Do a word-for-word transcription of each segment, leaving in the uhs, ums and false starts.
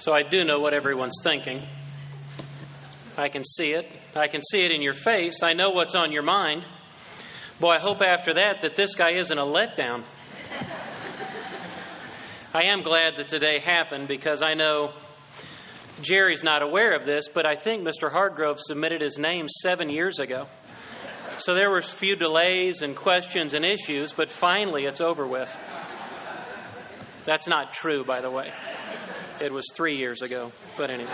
So I do know what everyone's thinking. I can see it. I can see it in your face. I know what's on your mind. Boy, I hope after that that this guy isn't a letdown. I am glad that today happened because I know Jerry's not aware of this, but I think Mister Hargrove submitted his name seven years ago. So there were a few delays and questions and issues, but finally it's over with. That's not true, by the way. It was three years ago, but anyway.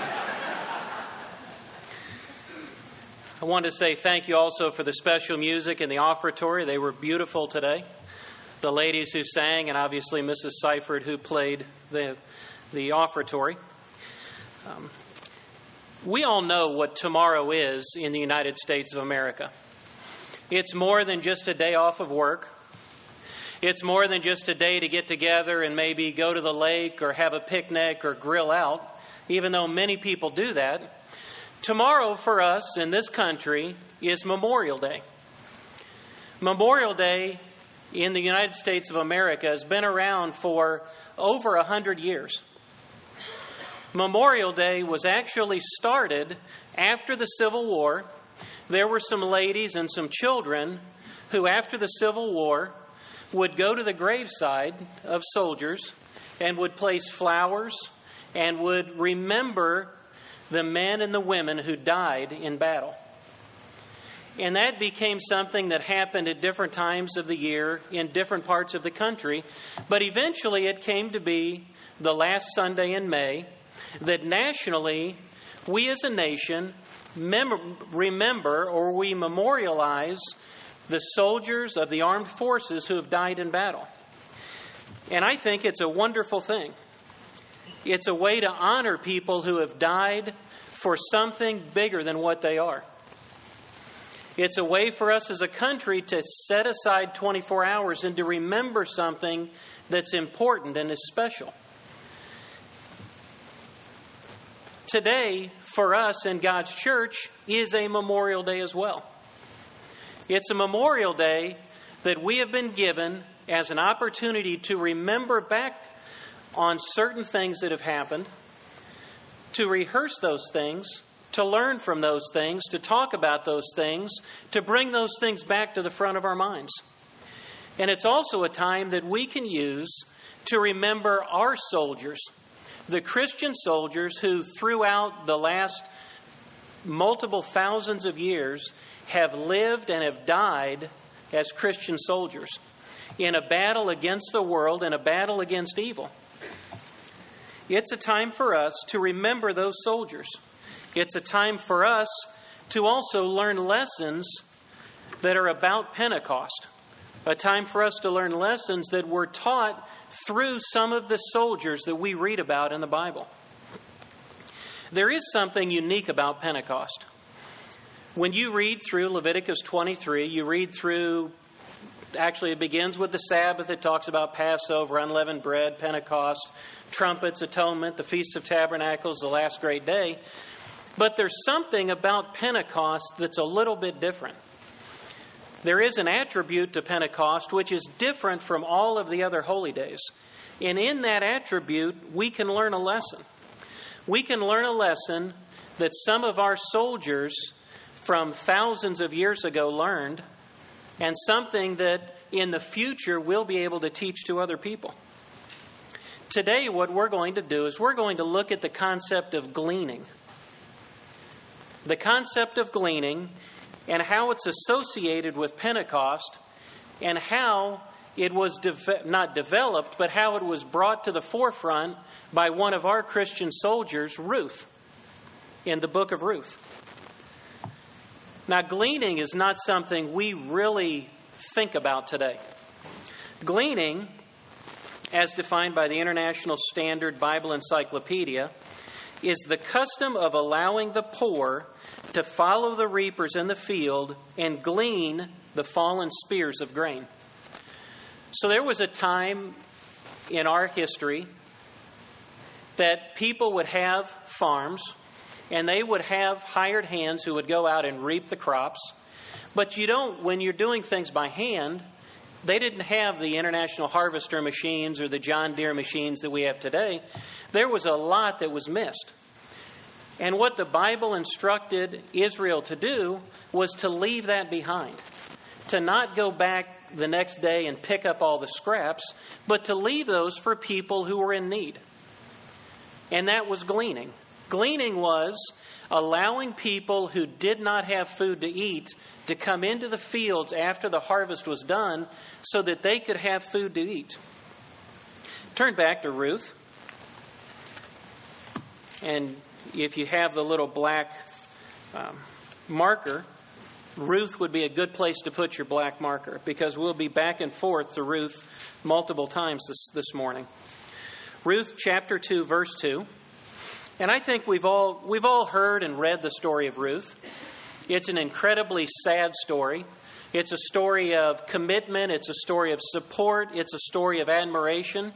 I want to say thank you also for the special music in the offertory. They were beautiful today. The ladies who sang, and obviously Missus Seifert who played the, the offertory. Um, we all know what tomorrow is in the United States of America. It's more than just a day off of work. It's more than just a day to get together and maybe go to the lake or have a picnic or grill out, even though many people do that. Tomorrow for us in this country is Memorial Day. Memorial Day in the United States of America has been around for over a hundred years. Memorial Day was actually started after the Civil War. There were some ladies and some children who, after the Civil War, would go to the graveside of soldiers and would place flowers and would remember the men and the women who died in battle. And that became something that happened at different times of the year in different parts of the country. But eventually it came to be the last Sunday in May that nationally we as a nation mem- remember or we memorialize the soldiers of the armed forces who have died in battle. And I think it's a wonderful thing. It's a way to honor people who have died for something bigger than what they are. It's a way for us as a country to set aside twenty-four hours and to remember something that's important and is special. Today, for us in God's church, is a Memorial Day as well. It's a Memorial Day that we have been given as an opportunity to remember back on certain things that have happened, to rehearse those things, to learn from those things, to talk about those things, to bring those things back to the front of our minds. And it's also a time that we can use to remember our soldiers, the Christian soldiers who throughout the last multiple thousands of years have lived and have died as Christian soldiers in a battle against the world and a battle against evil. It's a time for us to remember those soldiers. It's a time for us to also learn lessons that are about Pentecost. A time for us to learn lessons that were taught through some of the soldiers that we read about in the Bible. There is something unique about Pentecost. When you read through Leviticus twenty-three, you read through, actually it begins with the Sabbath. It talks about Passover, unleavened bread, Pentecost, trumpets, atonement, the Feast of Tabernacles, the last great day. But there's something about Pentecost that's a little bit different. There is an attribute to Pentecost which is different from all of the other holy days. And in that attribute, we can learn a lesson. We can learn a lesson that some of our soldiers from thousands of years ago learned, and something that in the future we'll be able to teach to other people. Today, what we're going to do is we're going to look at the concept of gleaning. The concept of gleaning and how it's associated with Pentecost and how it was de- not developed, but how it was brought to the forefront by one of our Christian soldiers, Ruth, in the book of Ruth. Now, gleaning is not something we really think about today. Gleaning, as defined by the International Standard Bible Encyclopedia, is the custom of allowing the poor to follow the reapers in the field and glean the fallen spears of grain. So there was a time in our history that people would have farms and they would have hired hands who would go out and reap the crops. But you don't, when you're doing things by hand, They didn't have the International Harvester machines or the John Deere machines that we have today. There was a lot that was missed. And what the Bible instructed Israel to do was to leave that behind, to not go back the next day and pick up all the scraps, but to leave those for people who were in need. And that was gleaning. Gleaning was allowing people who did not have food to eat to come into the fields after the harvest was done so that they could have food to eat. Turn back to Ruth. And if you have the little black um, marker, Ruth would be a good place to put your black marker, because we'll be back and forth to Ruth multiple times this, this morning. Ruth chapter two, verse two. And I think we've all we've all heard and read the story of Ruth. It's an incredibly sad story. It's a story of commitment. It's a story of support. It's a story of admiration.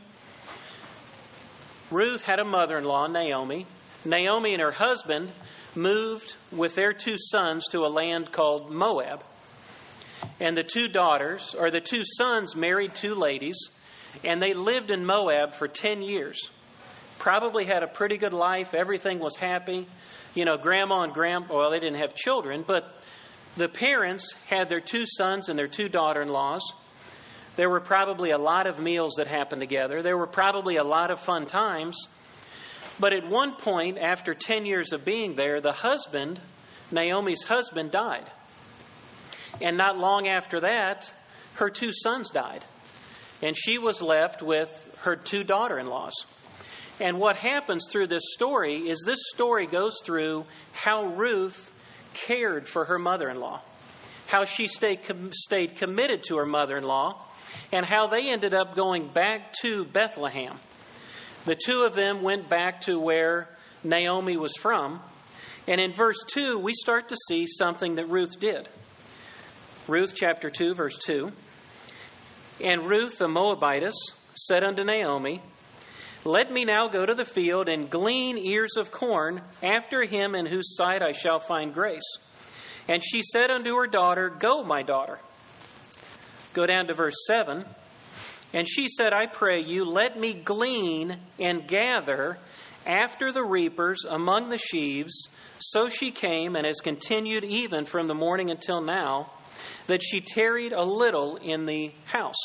Ruth had a mother-in-law, Naomi. Naomi and her husband moved with their two sons to a land called Moab. And the two daughters, or the two sons, married two ladies, and they lived in Moab for ten years. Probably had a pretty good life. Everything was happy. You know, grandma and grandpa, well, they didn't have children, but the parents had their two sons and their two daughter-in-laws. There were probably a lot of meals that happened together. There were probably a lot of fun times. But at one point, after ten years of being there, the husband, Naomi's husband, died. And not long after that, her two sons died. And she was left with her two daughter-in-laws. And what happens through this story is this story goes through how Ruth cared for her mother-in-law, how she stayed, com- stayed committed to her mother-in-law, and how they ended up going back to Bethlehem. The two of them went back to where Naomi was from. And in verse two, we start to see something that Ruth did. Ruth chapter two, verse two. And Ruth the Moabitess said unto Naomi, Let me now go to the field and glean ears of corn after him in whose sight I shall find grace. And she said unto her daughter, Go, my daughter. Go down to verse seven. And she said, I pray you, let me glean and gather after the reapers among the sheaves. So she came and has continued even from the morning until now, that she tarried a little in the house.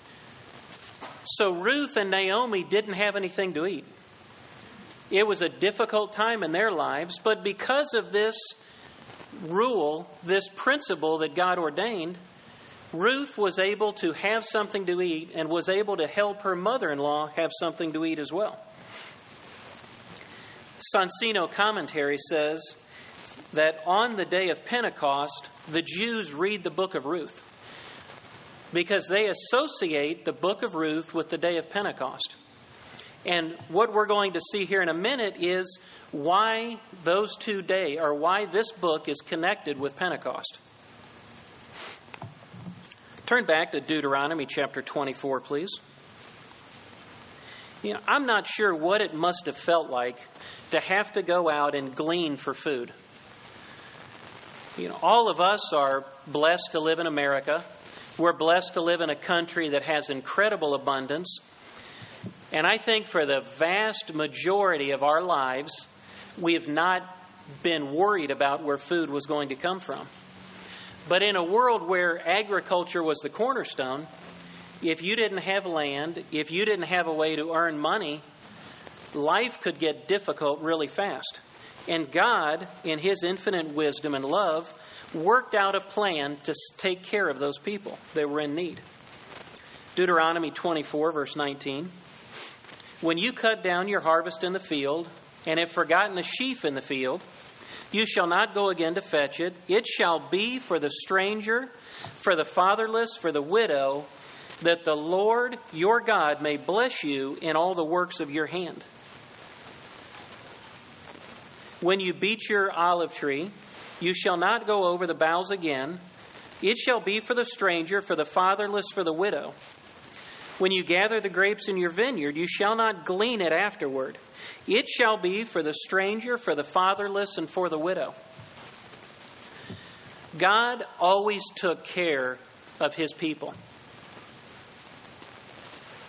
So Ruth and Naomi didn't have anything to eat. It was a difficult time in their lives, but because of this rule, this principle that God ordained, Ruth was able to have something to eat and was able to help her mother-in-law have something to eat as well. Sonsino commentary says that on the day of Pentecost, the Jews read the book of Ruth because they associate the book of Ruth with the day of Pentecost. And what we're going to see here in a minute is why those two days, or why this book is connected with Pentecost. Turn back to Deuteronomy chapter twenty-four, please. You know, I'm not sure what it must have felt like to have to go out and glean for food. You know, all of us are blessed to live in America. We're blessed to live in a country that has incredible abundance. And I think for the vast majority of our lives, we have not been worried about where food was going to come from. But in a world where agriculture was the cornerstone, if you didn't have land, if you didn't have a way to earn money, life could get difficult really fast. And God, in His infinite wisdom and love, worked out a plan to take care of those people that were in need. Deuteronomy twenty-four, verse nineteen. When you cut down your harvest in the field, and have forgotten a sheaf in the field, you shall not go again to fetch it. It shall be for the stranger, for the fatherless, for the widow, that the Lord your God may bless you in all the works of your hand. When you beat your olive tree, you shall not go over the boughs again. It shall be for the stranger, for the fatherless, for the widow. When you gather the grapes in your vineyard, you shall not glean it afterward. It shall be for the stranger, for the fatherless, and for the widow. God always took care of His people.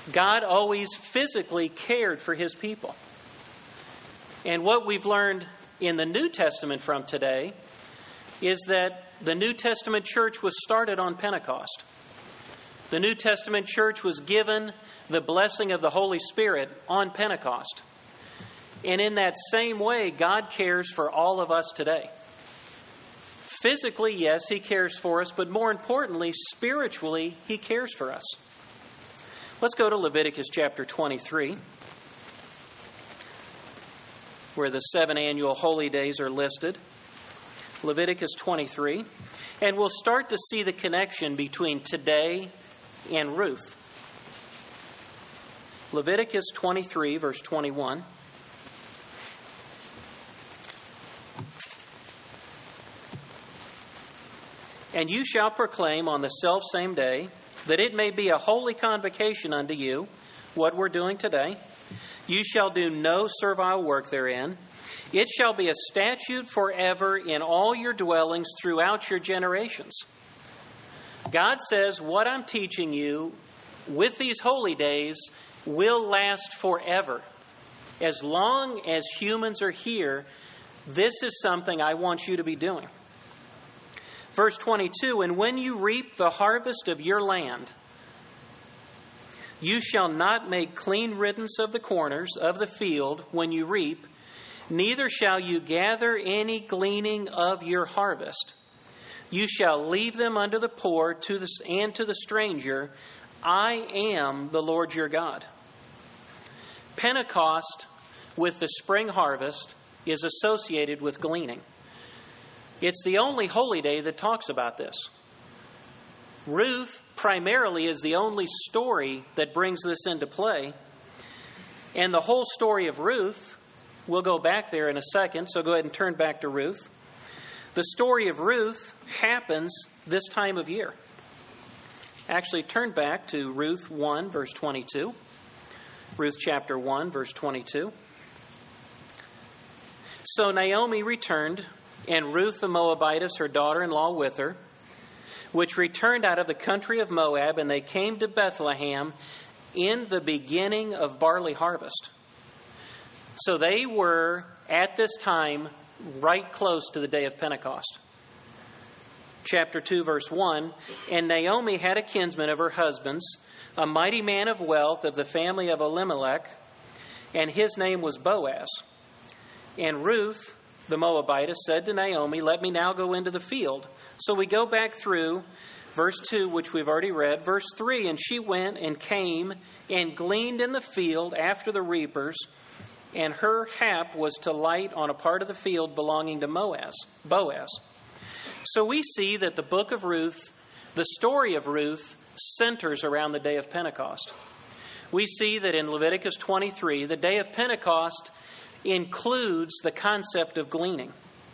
God always physically cared for his people. And what we've learned in the New Testament from today is that the New Testament church was started on Pentecost. The New Testament church was given the blessing of the Holy Spirit on Pentecost. And in that same way, God cares for all of us today. Physically, yes, he cares for us, but more importantly, spiritually, he cares for us. Let's go to Leviticus chapter twenty-three, where the seven annual holy days are listed. Leviticus twenty-three. And we'll start to see the connection between today and Ruth. Leviticus twenty-three, verse twenty-one. And you shall proclaim on the selfsame day that it may be a holy convocation unto you, what we're doing today. You shall do no servile work therein. It shall be a statute forever in all your dwellings throughout your generations. God says, what I'm teaching you with these holy days will last forever. As long as humans are here, this is something I want you to be doing. Verse twenty-two, and when you reap the harvest of your land, you shall not make clean riddance of the corners of the field when you reap, neither shall you gather any gleaning of your harvest. You shall leave them unto the poor to the, and to the stranger. I am the Lord your God. Pentecost with the spring harvest is associated with gleaning. It's the only holy day that talks about this. Ruth primarily is the only story that brings this into play. And the whole story of Ruth, we'll go back there in a second, so go ahead and turn back to Ruth. The story of Ruth happens this time of year. Actually, turn back to Ruth one, verse twenty-two. Ruth chapter one, verse twenty-two. So Naomi returned, and Ruth the Moabitess, her daughter-in-law, with her, which returned out of the country of Moab, and they came to Bethlehem in the beginning of barley harvest. So they were, at this time, right close to the day of Pentecost. Chapter two, verse one, and Naomi had a kinsman of her husband's, a mighty man of wealth of the family of Elimelech, and his name was Boaz. And Ruth the Moabitess said to Naomi, let me now go into the field. So we go back through verse two, which we've already read. Verse three, and she went and came and gleaned in the field after the reapers, and her hap was to light on a part of the field belonging to Boaz. Boaz. So we see that the book of Ruth, the story of Ruth, centers around the day of Pentecost. We see that in Leviticus twenty-three, the day of Pentecost includes the concept of gleaning.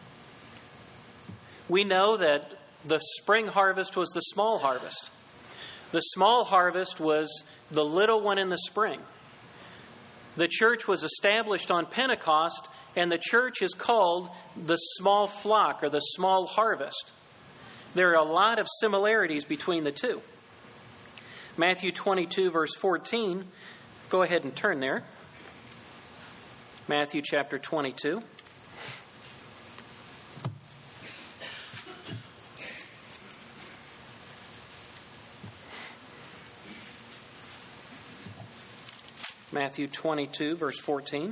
We know that the spring harvest was the small harvest. The small harvest was the little one in the spring. The church was established on Pentecost, and the church is called the small flock or the small harvest. There are a lot of similarities between the two. Matthew twenty-two, verse fourteen. Go ahead and turn there. Matthew chapter twenty-two. Matthew twenty-two, verse fourteen.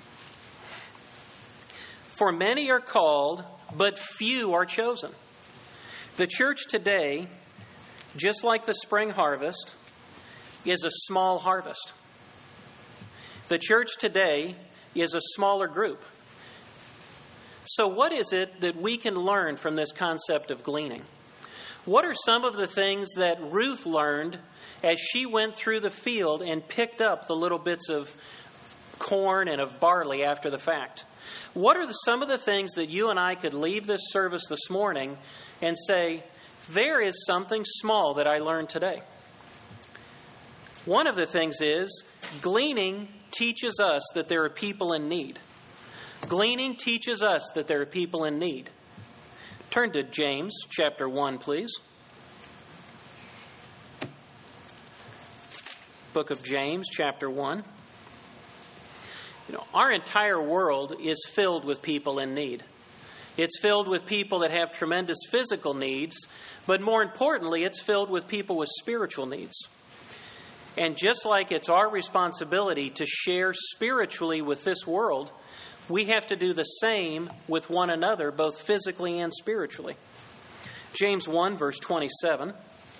For many are called, but few are chosen. The church today, just like the spring harvest, is a small harvest. The church today is a smaller group. So what is it that we can learn from this concept of gleaning? What are some of the things that Ruth learned as she went through the field and picked up the little bits of corn and of barley after the fact? What are the, some of the things that you and I could leave this service this morning and say, there is something small that I learned today? One of the things is, gleaning teaches us that there are people in need. Gleaning teaches us that there are people in need. Turn to James chapter one, please. book of James, chapter one. You know, our entire world is filled with people in need. It's filled with people that have tremendous physical needs, but more importantly, it's filled with people with spiritual needs. And just like it's our responsibility to share spiritually with this world, we have to do the same with one another, both physically and spiritually. James one, verse twenty-seven.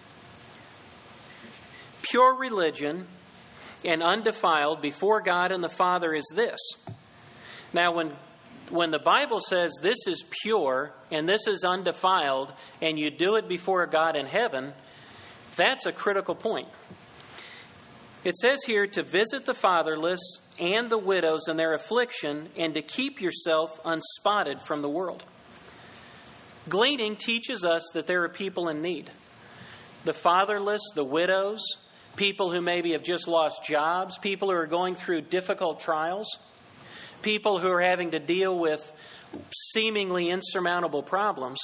Pure religion and undefiled before God and the Father is this. Now, when when the Bible says this is pure and this is undefiled, and you do it before God in heaven, that's a critical point. It says here to visit the fatherless and the widows in their affliction, and to keep yourself unspotted from the world. Gleaning teaches us that there are people in need. The fatherless, the widows, people who maybe have just lost jobs, people who are going through difficult trials, people who are having to deal with seemingly insurmountable problems.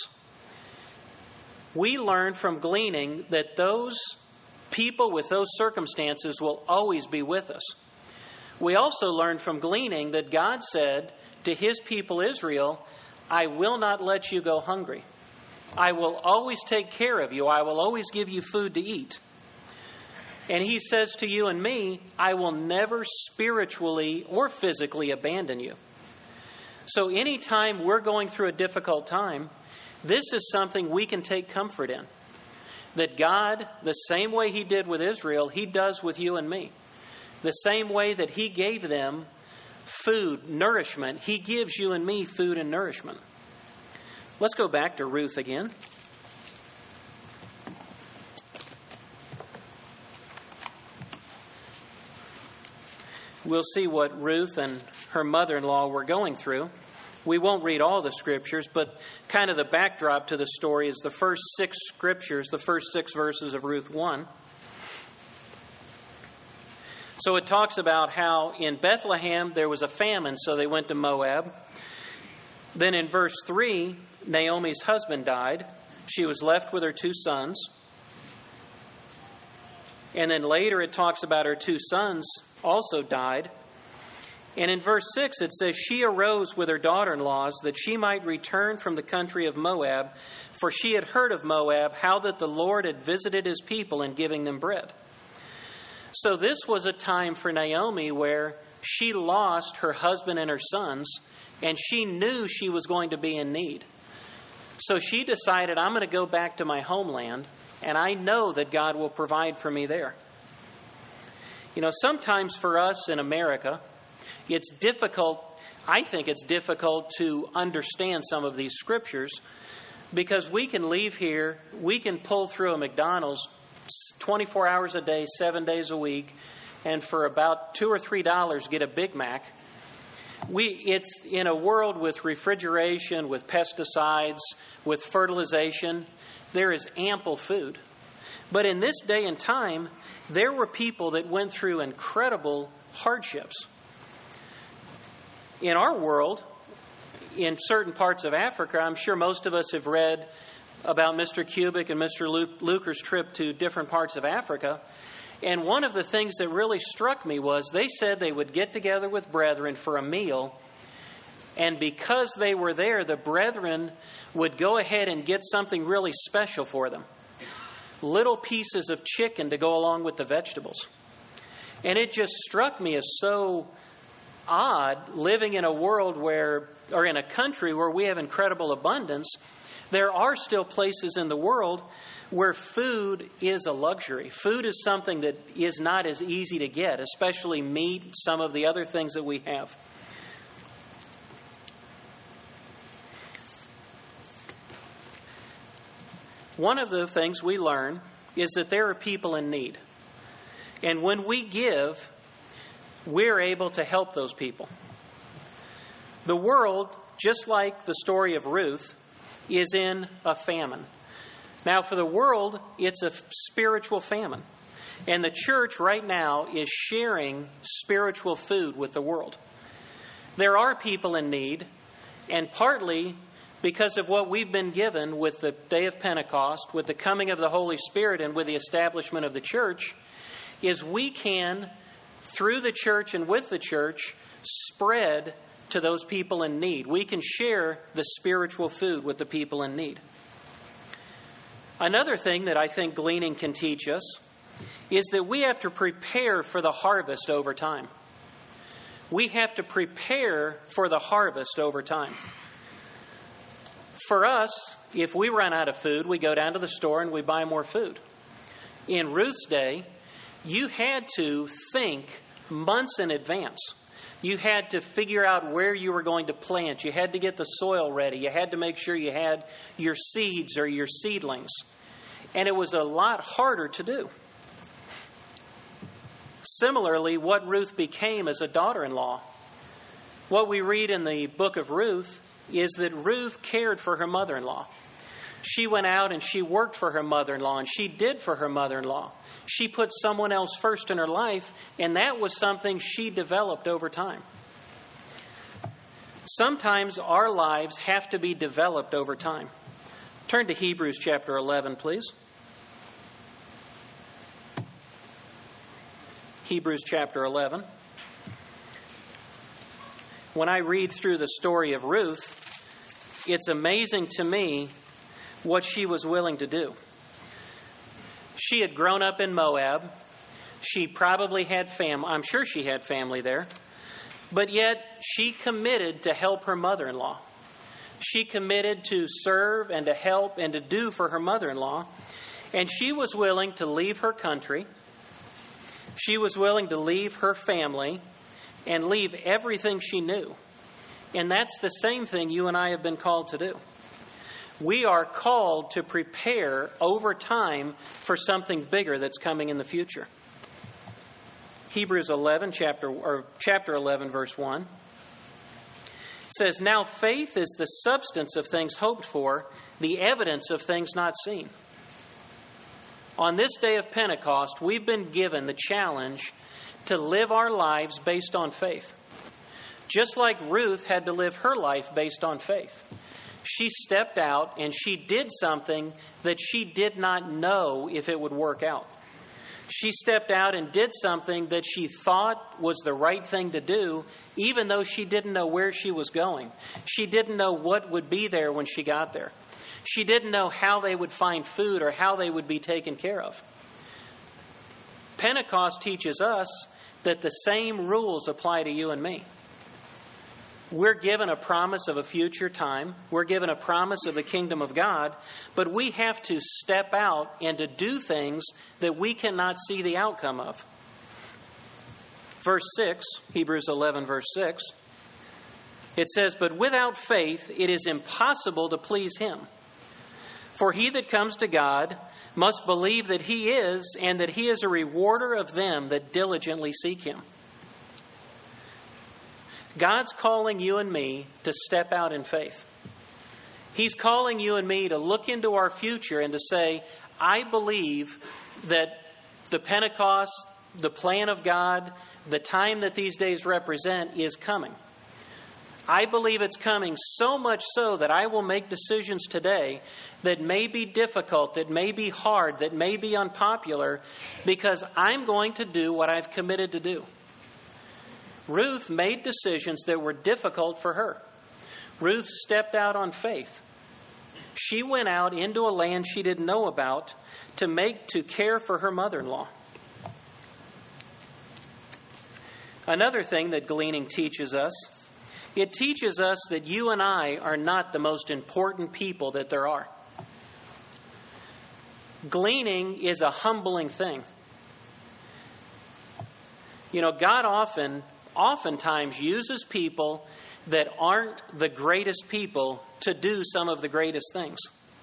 We learn from gleaning that those people with those circumstances will always be with us. We also learn from gleaning that God said to his people Israel, I will not let you go hungry. I will always take care of you. I will always give you food to eat. And he says to you and me, I will never spiritually or physically abandon you. So anytime we're going through a difficult time, this is something we can take comfort in. That God, the same way he did with Israel, he does with you and me. The same way that he gave them food, nourishment, he gives you and me food and nourishment. Let's go back to Ruth again. We'll see what Ruth and her mother-in-law were going through. We won't read all the scriptures, but kind of the backdrop to the story is the first six scriptures, the first six verses of Ruth one. So it talks about how in Bethlehem there was a famine, so they went to Moab. Then in verse three, Naomi's husband died. She was left with her two sons. And then later it talks about her two sons also died. And in verse six it says, she arose with her daughter-in-laws that she might return from the country of Moab, for she had heard of Moab, how that the Lord had visited his people in giving them bread. So this was a time for Naomi where she lost her husband and her sons, and she knew she was going to be in need. So she decided, I'm going to go back to my homeland, and I know that God will provide for me there. You know, sometimes for us in America, it's difficult, I think it's difficult to understand some of these scriptures, because we can leave here, we can pull through a McDonald's twenty-four hours a day, seven days a week, and for about two or three dollars get a Big Mac. We, it's in a world with refrigeration, with pesticides, with fertilization, there is ample food. But in this day and time, there were people that went through incredible hardships. In our world, in certain parts of Africa, I'm sure most of us have read about Mister Kubik and Mister Luker's trip to different parts of Africa. And one of the things that really struck me was they said they would get together with brethren for a meal. And because they were there, the brethren would go ahead and get something really special for them. Little pieces of chicken to go along with the vegetables. And it just struck me as so odd, living in a world where, or in a country where we have incredible abundance. There are still places in the world where food is a luxury. Food is something that is not as easy to get, especially meat, some of the other things that we have. One of the things we learn is that there are people in need. And when we give, we're able to help those people. The world, just like the story of Ruth, is in a famine. Now, for the world, it's a spiritual famine. And the church right now is sharing spiritual food with the world. There are people in need, and partly because of what we've been given with the day of Pentecost, with the coming of the Holy Spirit, and with the establishment of the church, is we can, through the church and with the church, spread to those people in need. We can share the spiritual food with the people in need. Another thing that I think gleaning can teach us is that we have to prepare for the harvest over time. We have to prepare for the harvest over time. For us, if we run out of food, we go down to the store and we buy more food. In Ruth's day, you had to think months in advance. You had to figure out where you were going to plant. You had to get the soil ready. You had to make sure you had your seeds or your seedlings. And it was a lot harder to do. Similarly, what Ruth became as a daughter-in-law. What we read in the book of Ruth is that Ruth cared for her mother-in-law. She went out and she worked for her mother-in-law, and she did for her mother-in-law. She put someone else first in her life, and that was something she developed over time. Sometimes our lives have to be developed over time. Turn to Hebrews chapter eleven, please. Hebrews chapter eleven. When I read through the story of Ruth, it's amazing to me what she was willing to do. She had grown up in Moab. She probably had fam. I'm sure she had family there. But yet she committed to help her mother-in-law. She committed to serve and to help and to do for her mother-in-law. And she was willing to leave her country. She was willing to leave her family and leave everything she knew. And that's the same thing you and I have been called to do. We are called to prepare over time for something bigger that's coming in the future. Hebrews eleven, chapter or chapter eleven, verse one. It says, "Now faith is the substance of things hoped for, the evidence of things not seen." On this day of Pentecost, we've been given the challenge to live our lives based on faith. Just like Ruth had to live her life based on faith. She stepped out and she did something that she did not know if it would work out. She stepped out and did something that she thought was the right thing to do, even though she didn't know where she was going. She didn't know what would be there when she got there. She didn't know how they would find food or how they would be taken care of. Pentecost teaches us that the same rules apply to you and me. We're given a promise of a future time. We're given a promise of the kingdom of God. But we have to step out and to do things that we cannot see the outcome of. Verse six, Hebrews eleven, verse six. It says, "But without faith it is impossible to please him. For he that comes to God must believe that he is, and that he is a rewarder of them that diligently seek him." God's calling you and me to step out in faith. He's calling you and me to look into our future and to say, I believe that the Pentecost, the plan of God, the time that these days represent is coming. I believe it's coming so much so that I will make decisions today that may be difficult, that may be hard, that may be unpopular, because I'm going to do what I've committed to do. Ruth made decisions that were difficult for her. Ruth stepped out on faith. She went out into a land she didn't know about to make, to care for her mother-in-law. Another thing that gleaning teaches us, it teaches us that you and I are not the most important people that there are. Gleaning is a humbling thing. You know, God often oftentimes uses people that aren't the greatest people to do some of the greatest things.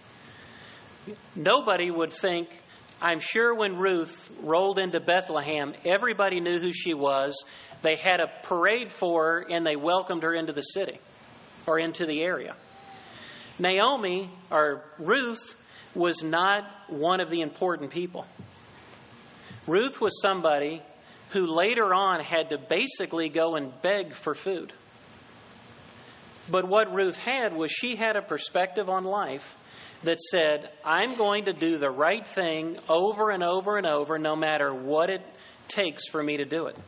Nobody would think, I'm sure when Ruth rolled into Bethlehem, everybody knew who she was. They had a parade for her and they welcomed her into the city or into the area. Naomi, or Ruth, was not one of the important people. Ruth was somebody who later on had to basically go and beg for food. But what Ruth had was she had a perspective on life that said, I'm going to do the right thing over and over and over, no matter what it takes for me to do it.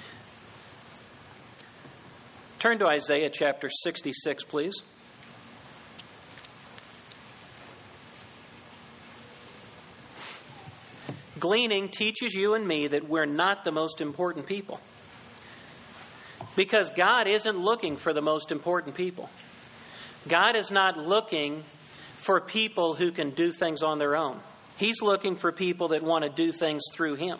Turn to Isaiah chapter sixty-six, please. Gleaning teaches you and me that we're not the most important people. Because God isn't looking for the most important people. God is not looking for people who can do things on their own. He's looking for people that want to do things through Him.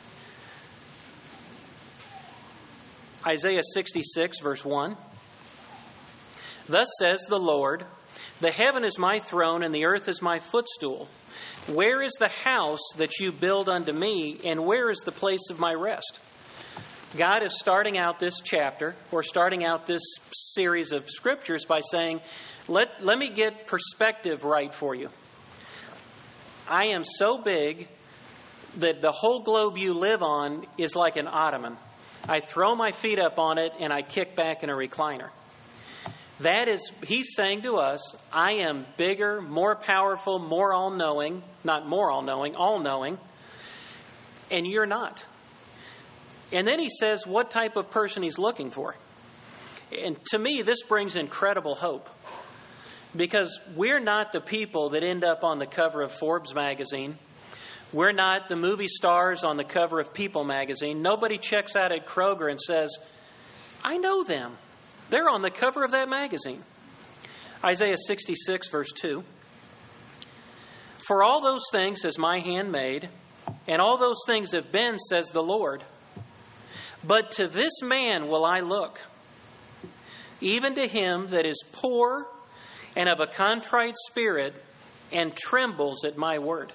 Isaiah sixty-six, verse one. Thus says the Lord, the heaven is my throne and the earth is my footstool. Where is the house that you build unto me, and where is the place of my rest? God is starting out this chapter, or starting out this series of scriptures by saying, let, let me get perspective right for you. I am so big that the whole globe you live on is like an ottoman. I throw my feet up on it and I kick back in a recliner. That is, He's saying to us, I am bigger, more powerful, more all-knowing, not more all-knowing, all-knowing, and you're not. And then He says what type of person He's looking for. And to me, this brings incredible hope. Because we're not the people that end up on the cover of Forbes magazine. We're not the movie stars on the cover of People magazine. Nobody checks out at Kroger and says, I know them. They're on the cover of that magazine. Isaiah sixty-six, verse two. For all those things has my hand made, and all those things have been, says the Lord. But to this man will I look, even to him that is poor and of a contrite spirit, and trembles at my word.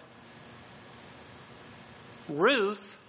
Ruth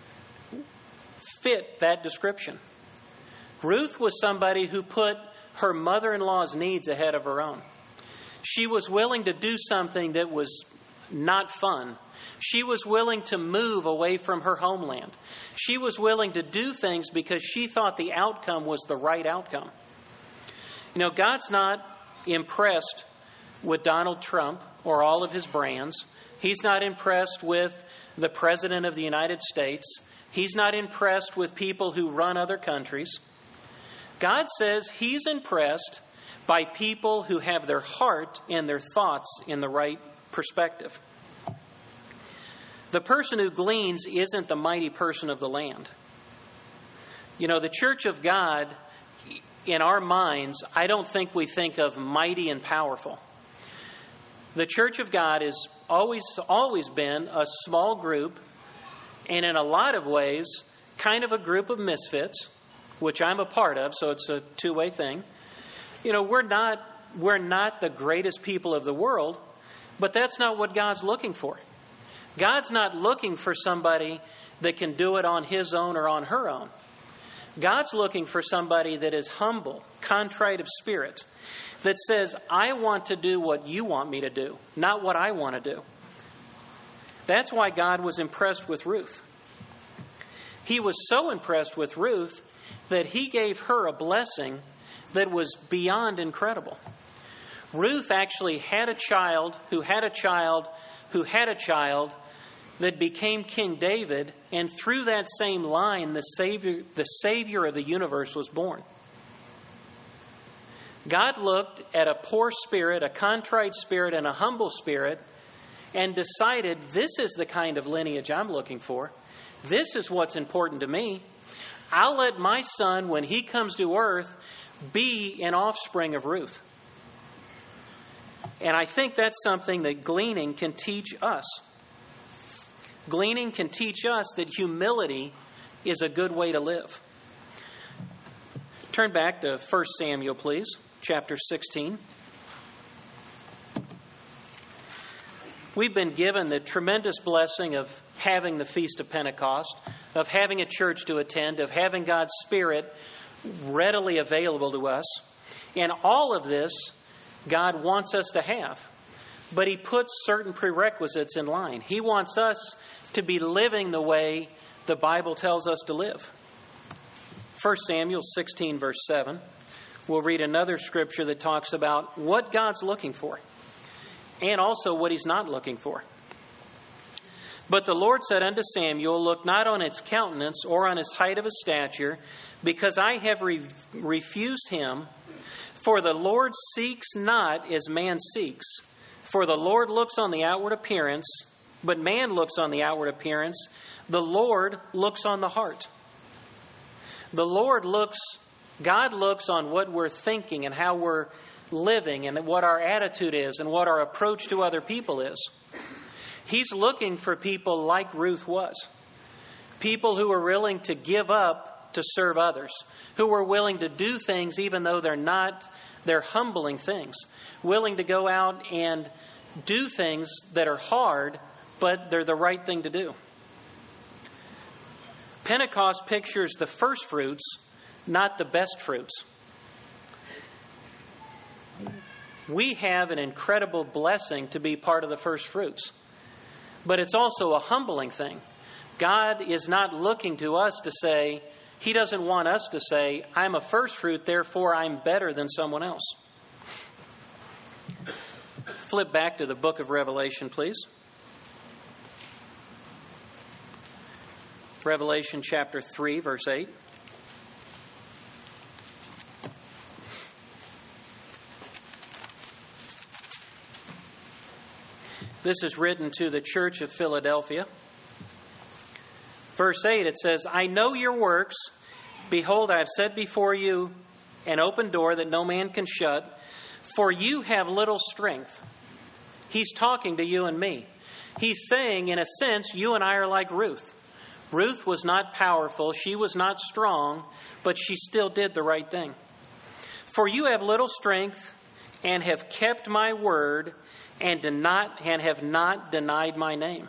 fit that description. Ruth was somebody who put her mother-in-law's needs ahead of her own. She was willing to do something that was not fun. She was willing to move away from her homeland. She was willing to do things because she thought the outcome was the right outcome. You know, God's not impressed with Donald Trump or all of his brands. He's not impressed with the President of the United States. He's not impressed with people who run other countries. God says He's impressed by people who have their heart and their thoughts in the right perspective. The person who gleans isn't the mighty person of the land. You know, the church of God, in our minds, I don't think we think of mighty and powerful. The church of God has always, always been a small group, and in a lot of ways, kind of a group of misfits, which I'm a part of, so it's a two-way thing. You know, we're not, we're not the greatest people of the world, but that's not what God's looking for. God's not looking for somebody that can do it on his own or on her own. God's looking for somebody that is humble, contrite of spirit, that says, I want to do what you want me to do, not what I want to do. That's why God was impressed with Ruth. He was so impressed with Ruth that He gave her a blessing that was beyond incredible. Ruth actually had a child who had a child who had a child that became King David, and through that same line, the Savior, the Savior of the universe was born. God looked at a poor spirit, a contrite spirit, and a humble spirit, and decided, this is the kind of lineage I'm looking for. This is what's important to me. I'll let my son, when he comes to earth, be an offspring of Ruth. And I think that's something that gleaning can teach us. Gleaning can teach us that humility is a good way to live. Turn back to First Samuel, please, chapter sixteen. We've been given the tremendous blessing of having the Feast of Pentecost, of having a church to attend, of having God's Spirit readily available to us. And all of this God wants us to have. But He puts certain prerequisites in line. He wants us to be living the way the Bible tells us to live. First Samuel sixteen, verse seven. We'll read another scripture that talks about what God's looking for and also what He's not looking for. But the Lord said unto Samuel, Look not on his countenance or on his height of his stature, because I have re- refused him. For the Lord seeks not as man seeks. For the Lord looks on the outward appearance, but man looks on the outward appearance. The Lord looks on the heart. The Lord looks, God looks on what we're thinking and how we're living and what our attitude is and what our approach to other people is. He's looking for people like Ruth was. People who are willing to give up to serve others. Who are willing to do things even though they're not, they're humbling things. Willing to go out and do things that are hard, but they're the right thing to do. Pentecost pictures the first fruits, not the best fruits. We have an incredible blessing to be part of the first fruits. But it's also a humbling thing. God is not looking to us to say, He doesn't want us to say, I'm a first fruit, therefore I'm better than someone else. Flip back to the book of Revelation, please. Revelation chapter three, verse eight. This is written to the church of Philadelphia. Verse eight, it says, I know your works. Behold, I have set before you an open door that no man can shut. For you have little strength. He's talking to you and me. He's saying, in a sense, you and I are like Ruth. Ruth was not powerful. She was not strong, but she still did the right thing. For you have little strength and have kept my word and, do not, and have not denied my name.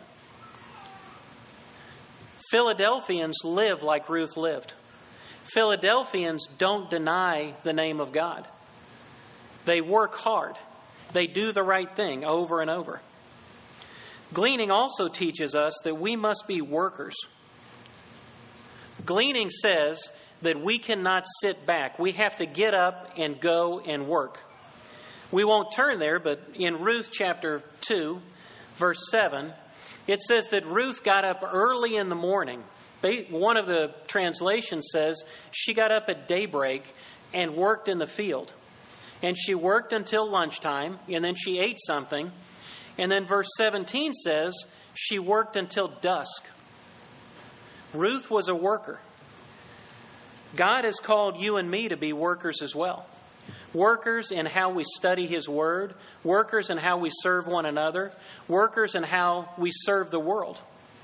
Philadelphians live like Ruth lived. Philadelphians don't deny the name of God. They work hard. They do the right thing over and over. Gleaning also teaches us that we must be workers. Gleaning says that we cannot sit back. We have to get up and go and work. We won't turn there, but in Ruth chapter two, verse seven, it says that Ruth got up early in the morning. One of the translations says she got up at daybreak and worked in the field. And she worked until lunchtime, and then she ate something. And then verse seventeen says she worked until dusk. Ruth was a worker. God has called you and me to be workers as well. Workers in how we study His Word. Workers in how we serve one another. Workers in how we serve the world.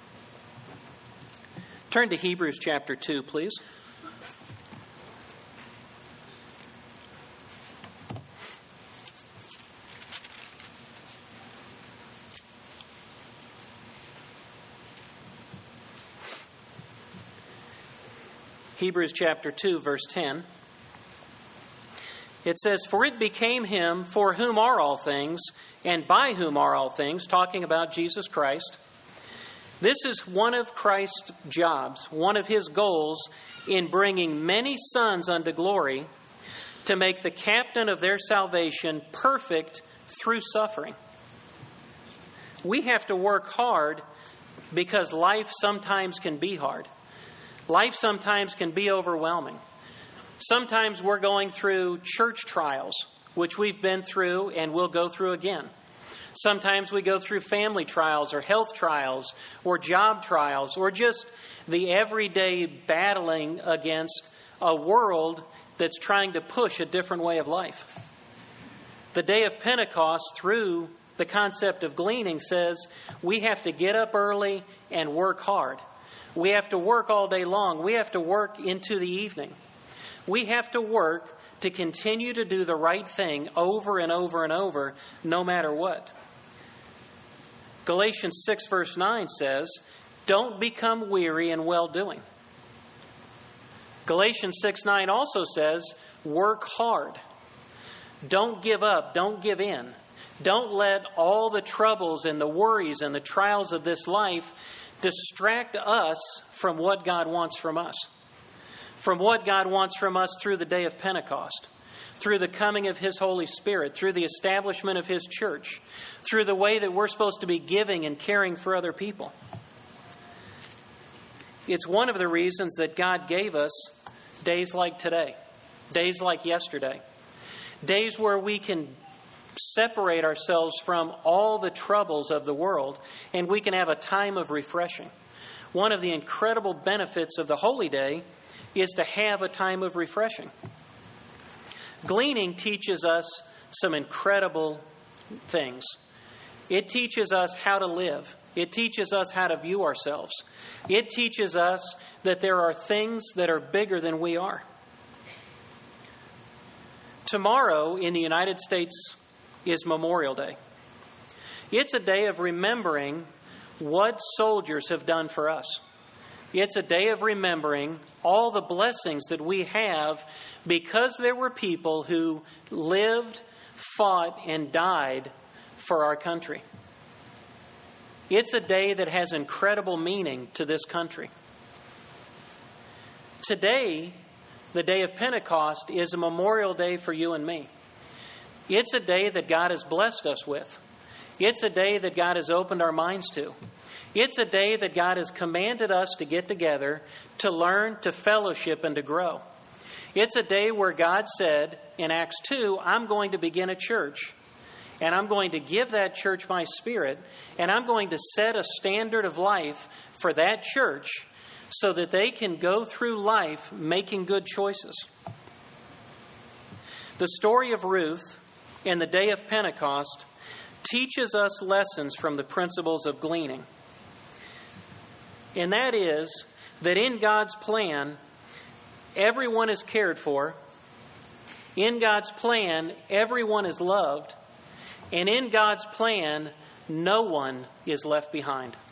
Turn to Hebrews chapter two, please. Hebrews chapter two, verse ten. It says, For it became Him for whom are all things, and by whom are all things, talking about Jesus Christ. This is one of Christ's jobs, one of His goals in bringing many sons unto glory, to make the captain of their salvation perfect through suffering. We have to work hard because life sometimes can be hard. Life sometimes can be overwhelming. Sometimes we're going through church trials, which we've been through and will go through again. Sometimes we go through family trials or health trials or job trials or just the everyday battling against a world that's trying to push a different way of life. The day of Pentecost, through the concept of gleaning, says we have to get up early and work hard. We have to work all day long. We have to work into the evening. We have to work to continue to do the right thing over and over and over, no matter what. Galatians six verse nine says, don't become weary in well-doing. Galatians six nine also says, work hard. Don't give up. Don't give in. Don't let all the troubles and the worries and the trials of this life distract us from what God wants from us. From what God wants from us through the day of Pentecost, through the coming of His Holy Spirit, through the establishment of His church, through the way that we're supposed to be giving and caring for other people. It's one of the reasons that God gave us days like today, days like yesterday, days where we can separate ourselves from all the troubles of the world and we can have a time of refreshing. One of the incredible benefits of the Holy Day is to have a time of refreshing. Gleaning teaches us some incredible things. It teaches us how to live. It teaches us how to view ourselves. It teaches us that there are things that are bigger than we are. Tomorrow in the United States is Memorial Day. It's a day of remembering what soldiers have done for us. It's a day of remembering all the blessings that we have because there were people who lived, fought, and died for our country. It's a day that has incredible meaning to this country. Today, the day of Pentecost, is a memorial day for you and me. It's a day that God has blessed us with. It's a day that God has opened our minds to. It's a day that God has commanded us to get together, to learn, to fellowship, and to grow. It's a day where God said in Acts two, I'm going to begin a church, and I'm going to give that church my Spirit, and I'm going to set a standard of life for that church so that they can go through life making good choices. The story of Ruth and the day of Pentecost teaches us lessons from the principles of gleaning. And that is that in God's plan, everyone is cared for. In God's plan, everyone is loved. And in God's plan, no one is left behind.